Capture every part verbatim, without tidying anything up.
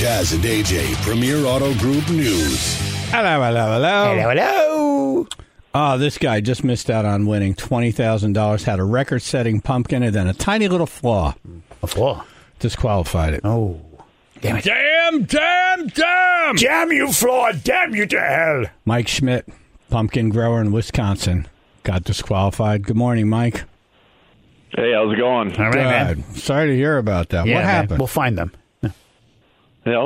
Jazz and A J, Premier Auto Group News. Hello, hello, hello. Hello, hello. Oh, this guy just missed out on winning twenty thousand dollars, had a record-setting pumpkin, and then a tiny little flaw. A flaw? Disqualified it. Oh. Damn it. Damn, damn, damn! Damn you, flaw. Damn you to hell. Mike Schmidt, pumpkin grower in Wisconsin, got disqualified. Good morning, Mike. Hey, how's it going? All right, Good. man. Sorry to hear about that. Yeah, what man. happened? We'll find them. Yeah.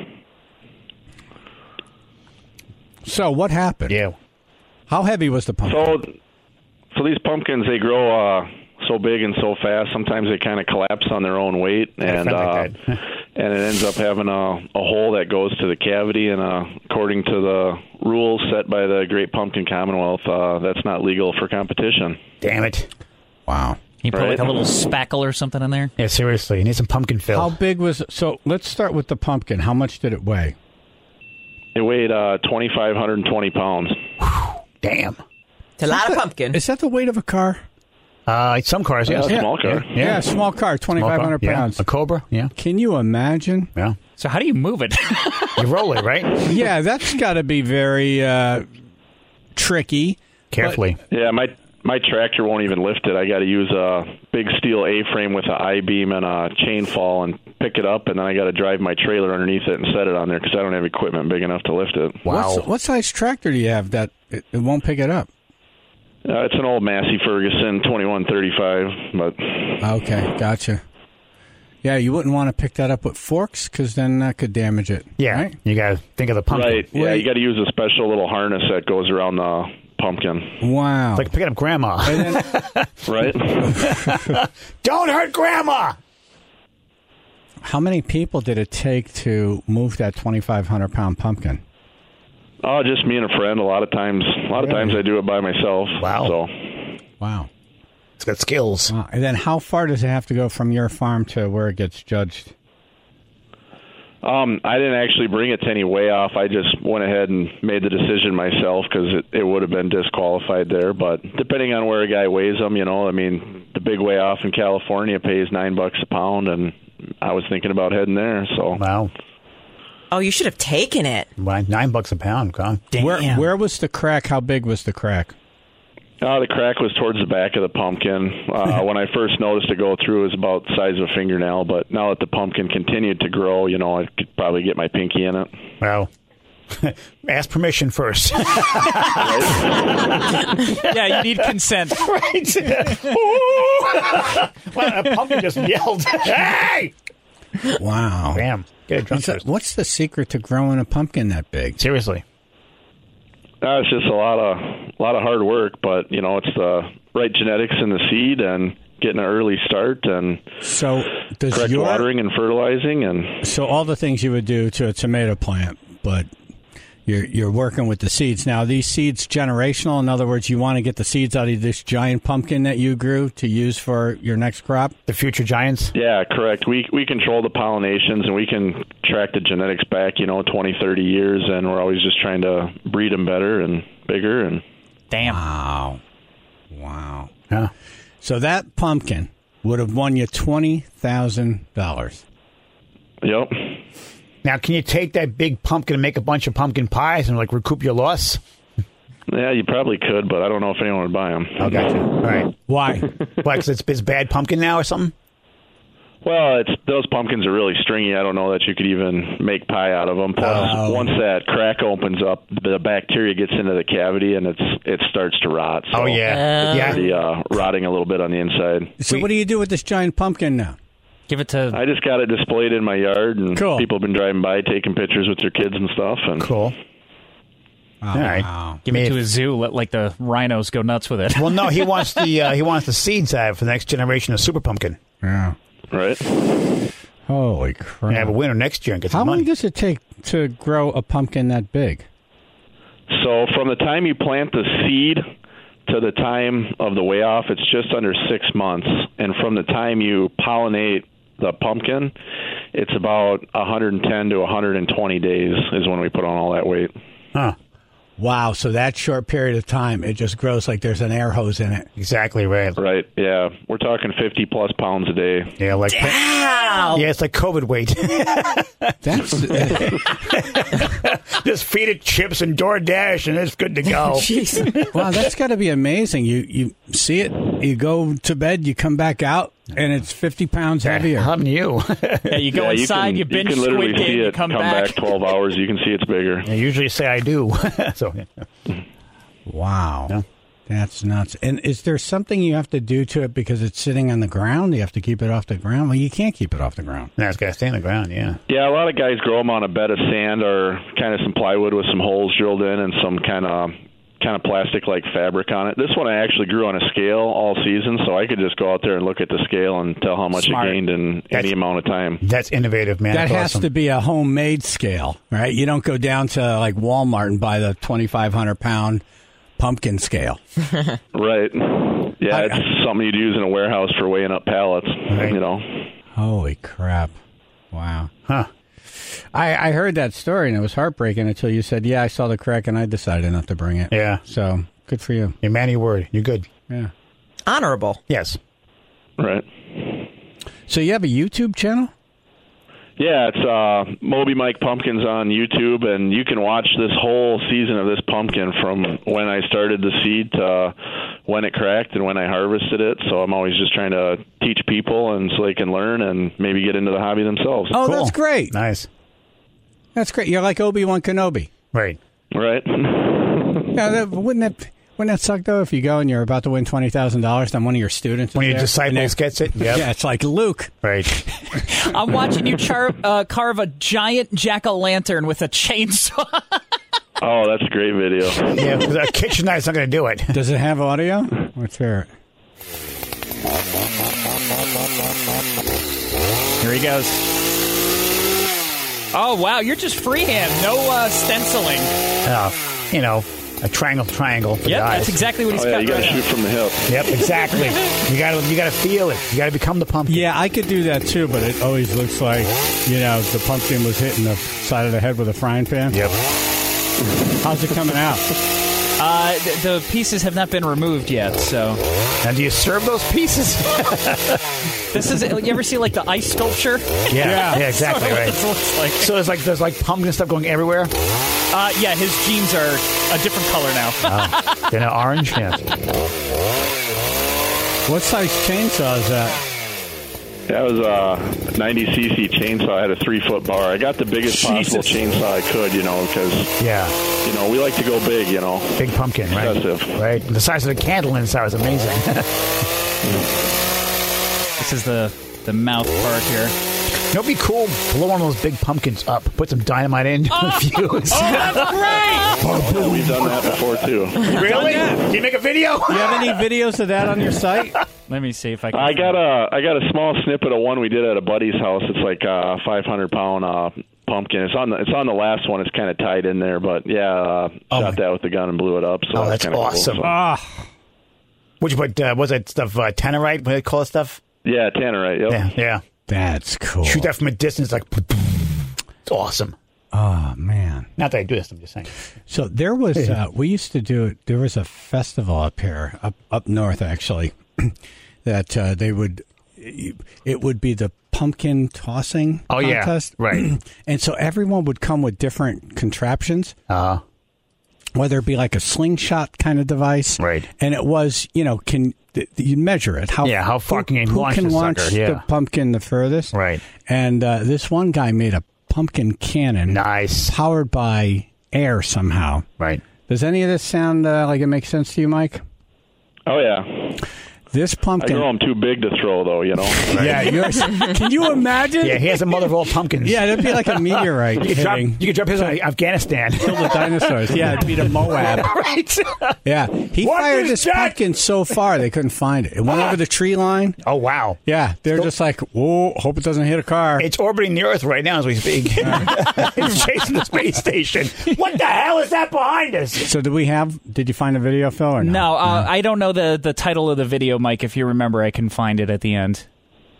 So, what happened? Yeah. How heavy was the pumpkin? So, so these pumpkins, they grow uh, so big and so fast. Sometimes they kind of collapse on their own weight, and I uh, like that. and it ends up having a, a hole that goes to the cavity. And uh, according to the rules set by the Great Pumpkin Commonwealth, uh, that's not legal for competition. Damn it. Wow. You put Right. like a little spackle or something in there? Yeah, seriously. You need some pumpkin fill. How big was it? So, let's start with the pumpkin. How much did it weigh? It weighed uh, two thousand five hundred twenty pounds. Damn. It's a lot of pumpkin. Is that the weight of a car? Uh, some cars, yes. Uh, Yeah. Small car. Yeah. Yeah, small car, Small twenty-five car, hundred yeah. pounds. A Cobra, yeah. Can you imagine? Yeah. So how do you move it? You roll it, right? Yeah, that's got to be very uh, tricky. Carefully. Yeah, my my tractor won't even lift it. I got to use a big steel A-frame with an I-beam and a chain fall and pick it up, and then I got to drive my trailer underneath it and set it on there because I don't have equipment big enough to lift it. Wow. What's, what size tractor do you have that it, it won't pick it up? Uh, it's an old Massey Ferguson twenty-one thirty-five, but Okay, gotcha. Yeah, you wouldn't want to pick that up with forks because then that could damage it. Yeah. right? You got to think of the pumpkin. right, yeah, Wait. you got to use a special little harness that goes around the pumpkin, Wow. It's like picking up grandma. And then, right? Don't hurt grandma! how many people did it take to move that twenty-five hundred pound pumpkin? Oh, just me and a friend. A lot of times, a lot of Really? times I do it by myself. Wow. So Wow. It's got skills. Wow. And then how far does it have to go from your farm to where it gets judged? Um, I didn't actually bring it to any way off. I just went ahead and made the decision myself because it, it would have been disqualified there. But depending on where a guy weighs them, you know, I mean, the big way off in California pays nine bucks a pound, and I was thinking about heading there. So Wow. Oh, you should have taken it. Why, Nine bucks a pound. God. Damn. Where, where was the crack? How big was the crack? uh, the crack was towards the back of the pumpkin. Uh, when I first noticed it go through, it was about the size of a fingernail. But now that the pumpkin continued to grow, you know, I could probably get my pinky in it. Wow. Ask permission first. Yeah, you need consent. Right. Well, a pumpkin just yelled, hey! Wow. Bam. Get a drunk What's the, first. what's the secret to growing a pumpkin that big? Seriously. Uh, it's just a lot of a lot of hard work, but you know, it's the right genetics in the seed and getting an early start and So does correct your watering and fertilizing and so all the things you would do to a tomato plant, but you're you're working with the seeds. Now, are these seeds generational? In other words, you want to get the seeds out of this giant pumpkin that you grew to use for your next crop? The future giants. yeah, correct. We we control the pollinations and we can track the genetics back, you know, twenty, thirty years, and we're always just trying to breed them better and bigger. And Damn. Wow. Wow. Yeah. So that pumpkin would have won you twenty thousand dollars. yep. Now, can you take that big pumpkin and make a bunch of pumpkin pies and, like, recoup your loss? Yeah, you probably could, but I don't know if anyone would buy them. Oh, gotcha. All right. Why? Why, because it's, it's bad pumpkin now or something? Well, it's those pumpkins are really stringy. I don't know that you could even make pie out of them. Plus, Oh. once that crack opens up, the bacteria gets into the cavity and it's it starts to rot. So Oh, yeah. it's Yeah. already, uh, rotting a little bit on the inside. So We- what do you do with this giant pumpkin now? Give it to... I just got it displayed in my yard, and Cool. people have been driving by taking pictures with their kids and stuff. And Cool. Oh, All right. wow. Give it Maybe- to a zoo. Let like the rhinos go nuts with it. Well, no, he wants the uh, he wants the seeds out for the next generation of super pumpkin. Yeah. right. Holy crap. And have a winner next year and get How some long money. does it take to grow a pumpkin that big? So from the time you plant the seed to the time of the weigh off, it's just under six months. And from the time you pollinate the pumpkin, it's about one hundred ten to one hundred twenty days is when we put on all that weight. Huh. Wow, so that short period of time, it just grows like there's an air hose in it. Exactly right. Right. Yeah. We're talking fifty plus pounds a day. Yeah, like Wow. yeah, it's like COVID weight. That's Just feed it chips and DoorDash, and it's good to go. Jeez. wow, that's got to be amazing. You you see it, you go to bed, you come back out, and it's fifty pounds heavier. I'm you. Yeah, you go yeah, inside, you you, can, binge you can literally Squid see Game, it you come, back. twelve hours. You can see it's bigger. I usually say I do. So Wow. Yeah. That's nuts. And is there something you have to do to it because it's sitting on the ground? You have to keep it off the ground? Well, you can't keep it off the ground. now it's got to stay on the ground. Yeah. Yeah, a lot of guys grow them on a bed of sand or kind of some plywood with some holes drilled in and some kind of kind of plastic-like fabric on it. This one I actually grew on a scale all season, so I could just go out there and look at the scale and tell how much Smart. it gained in That's- any amount of time. That's innovative, man. That That's has awesome. to be a homemade scale, right? You don't go down to like Walmart and buy the twenty-five hundred pound pumpkin scale. Right. Yeah, I- it's something you'd use in a warehouse for weighing up pallets, Right. you know. Holy crap. Wow. Huh. I, I heard that story and it was heartbreaking until you said, yeah, I saw the crack and I decided not to bring it. Yeah. So good for you. You're man of your word. You're good. Yeah. Honorable. Yes. Right. So you have a YouTube channel? Yeah, it's uh, Moby Mike Pumpkins on YouTube, and you can watch this whole season of this pumpkin from when I started the seed to uh, when it cracked and when I harvested it. So I'm always just trying to teach people and so they can learn and maybe get into the hobby themselves. Oh, Cool. that's great. Nice. That's great. You're like Obi-Wan Kenobi. Right. Right? Yeah, that, wouldn't that wouldn't that suck though if you go and you're about to win twenty thousand dollars, then one of your students When is your there, disciples and they- gets it. Yep. Yeah, it's like Luke. Right. I'm watching you char- uh, carve a giant jack-o'-lantern with a chainsaw. Oh, that's a great video. Yeah, because a kitchen knife's not going to do it. Does it have audio? Let's hear it. Here he goes. Oh, wow, you're just freehand. No uh, stenciling. Uh, you know, a triangle, triangle for Yep, the eyes. that's exactly what he's Oh, yeah, got you got to right shoot now. from the hip. Yep, exactly. You got to, you got to feel it. You got to become the pumpkin. Yeah, I could do that too, but it always looks like, you know, the pumpkin was hitting the side of the head with a frying pan. Yep. How's it coming out? Uh, th- the pieces have not been removed yet, so... Now, do you serve those pieces? This is... You ever see, like, the ice sculpture? Yeah. Yeah, exactly right. That's what it looks like. So there's like there's like pumpkin stuff going everywhere. Uh, yeah, his jeans are a different color now. Uh, they're now orange. Yeah. What size chainsaw is that? That was a ninety c c chainsaw. I had a three-foot bar. I got the biggest possible Jesus. chainsaw I could, you know, because, Yeah. you know, we like to go big, you know. Big pumpkin, right? Excessive. Right. The size of the candle inside is amazing. This is the, the mouth part here. You know, it'd be cool. Blow one of those big pumpkins up. Put some dynamite in. Oh, Fuse. oh, that's great! Oh, yeah, we've done that before, too. Really? Can you make a video? Do you have any videos of that on your site? Let me see if I can... I got a I got a small snippet of one we did at a buddy's house. It's like a five hundred pound uh, pumpkin. It's on the it's on the last one. It's kind of tied in there, but yeah, uh, Oh shot my- that with the gun and blew it up. So Oh, that's kinda awesome. Cool, so. Ah, Would you put, uh, was that stuff, uh, tannerite? What do they call it stuff? Yeah, Tannerite. Yep. Yeah. Yeah. that's cool. Shoot that from a distance, like, it's awesome. Oh, man. Not that I do this, I'm just saying. So there was, uh, we used to do, there was a festival up here, up, up north actually, that uh, they would, it would be the pumpkin tossing Oh, yeah. contest. Right. And so everyone would come with different contraptions, Uh, whether it be like a slingshot kind of device. Right. And it was, you know, can th- you measure it? How Yeah, how far who, can you who launch can the launch sucker? Yeah. the pumpkin the furthest? Right. And uh, this one guy made a pumpkin cannon nice. powered by air somehow. Right. Does any of this sound uh, like it makes sense to you, Mike? Oh yeah. This I pumpkin. grow them too big to throw, though. You know. Yeah, yours. Can you imagine? Yeah, he has a mother of all pumpkins. Yeah, that'd be like a meteorite You could drop, hitting you could drop his on Afghanistan. kill the dinosaurs. Yeah, it'd be the Moab. Right. Yeah, he What fired is this that? pumpkin so far they couldn't find it. It went over the tree line. Oh, wow. Yeah, they're just like, whoa, hope it doesn't hit a car. It's orbiting the Earth right now as we speak. It's chasing the space station. What the hell is that behind us? So did we have? Did you find a video, Phil, or no? No, uh, I don't know the, the title of the video, Mike. If you remember, I can find it at the end.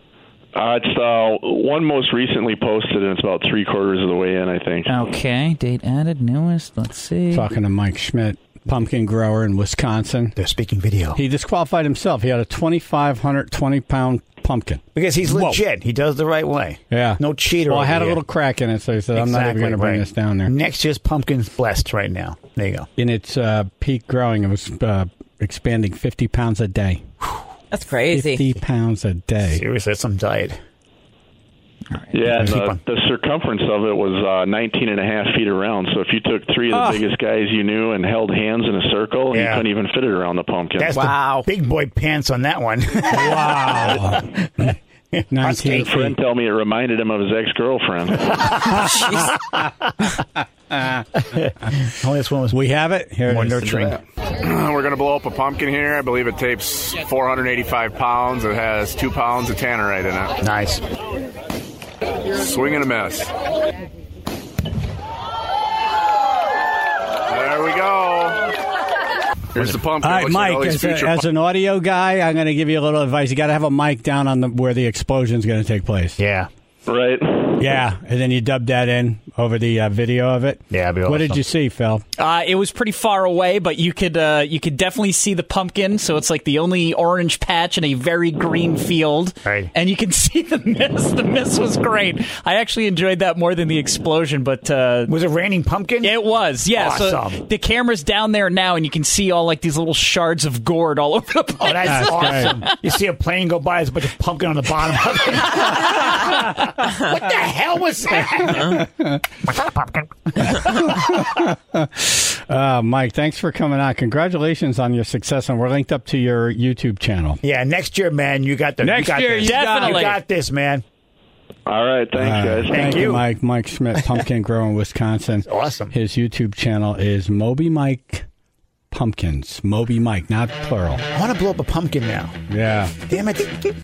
Uh, it's uh, one most recently posted, and it's about three quarters of the way in, I think. Okay, date added, newest. Let's see. Talking to Mike Schmidt, pumpkin grower in Wisconsin. They're speaking video. He disqualified himself. He had a two thousand five hundred twenty pound pumpkin. Because he's Whoa. legit. He does the right way. Yeah. No cheater. Well, I over had a here. little crack in it, so he said, I'm not even Exactly, going to bring right. this down there. Next year's pumpkin's blessed right now. There you go. In its uh, peak growing, it was uh, expanding fifty pounds a day. That's crazy. fifty pounds a day. Seriously, that's some diet. Yeah, and Keep the, on. the circumference of it was uh, nineteen and a half feet around. So if you took three of the Oh. biggest guys you knew and held hands in a circle, Yeah. you couldn't even fit it around the pumpkin. That's Wow. the big boy pants on that one. Wow. nineteen A friend feet. tell me it reminded him of his ex-girlfriend. Oh, this one was We have it. Here more it is. nurturing. We're going to blow up a pumpkin here. I believe it tapes four hundred eighty-five pounds. It has two pounds of tannerite in it. Nice. Swing and a miss. There we go. Here's the pumpkin. All right, Looks like all Mike, these as, a, future as an audio guy, I'm going to give you a little advice. You got to have a mic down on the where the explosion's going to take place. Yeah. Right? Yeah, and then you dub that in over the uh, video of it. Yeah, it'd be What did awesome. you see, Phil? Uh, it was pretty far away, but you could uh, you could definitely see the pumpkin. So it's like the only orange patch in a very green field, Right. and you can see the miss. The miss was great. I actually enjoyed that more than the explosion, but uh, Was it raining pumpkin? it was. Yeah, Awesome. so the camera's down there now, and you can see all like these little shards of gourd all over the place. Oh, that's, That's awesome. You see a plane go by, there's a bunch of pumpkin on the bottom of it. What the hell was that? Uh, Mike, thanks for coming on. Congratulations on your success, and we're linked up to your YouTube channel. Yeah, next year, man, you got the Next you got year, this. you got Definitely. You got this, man. All right. Thanks, Uh, guys. Thank you, you. Mike. Mike Schmidt, Pumpkin Grower in Wisconsin. Awesome. His YouTube channel is Moby Mike Pumpkins. Moby Mike, not plural. I want to blow up a pumpkin now. Yeah. Damn it.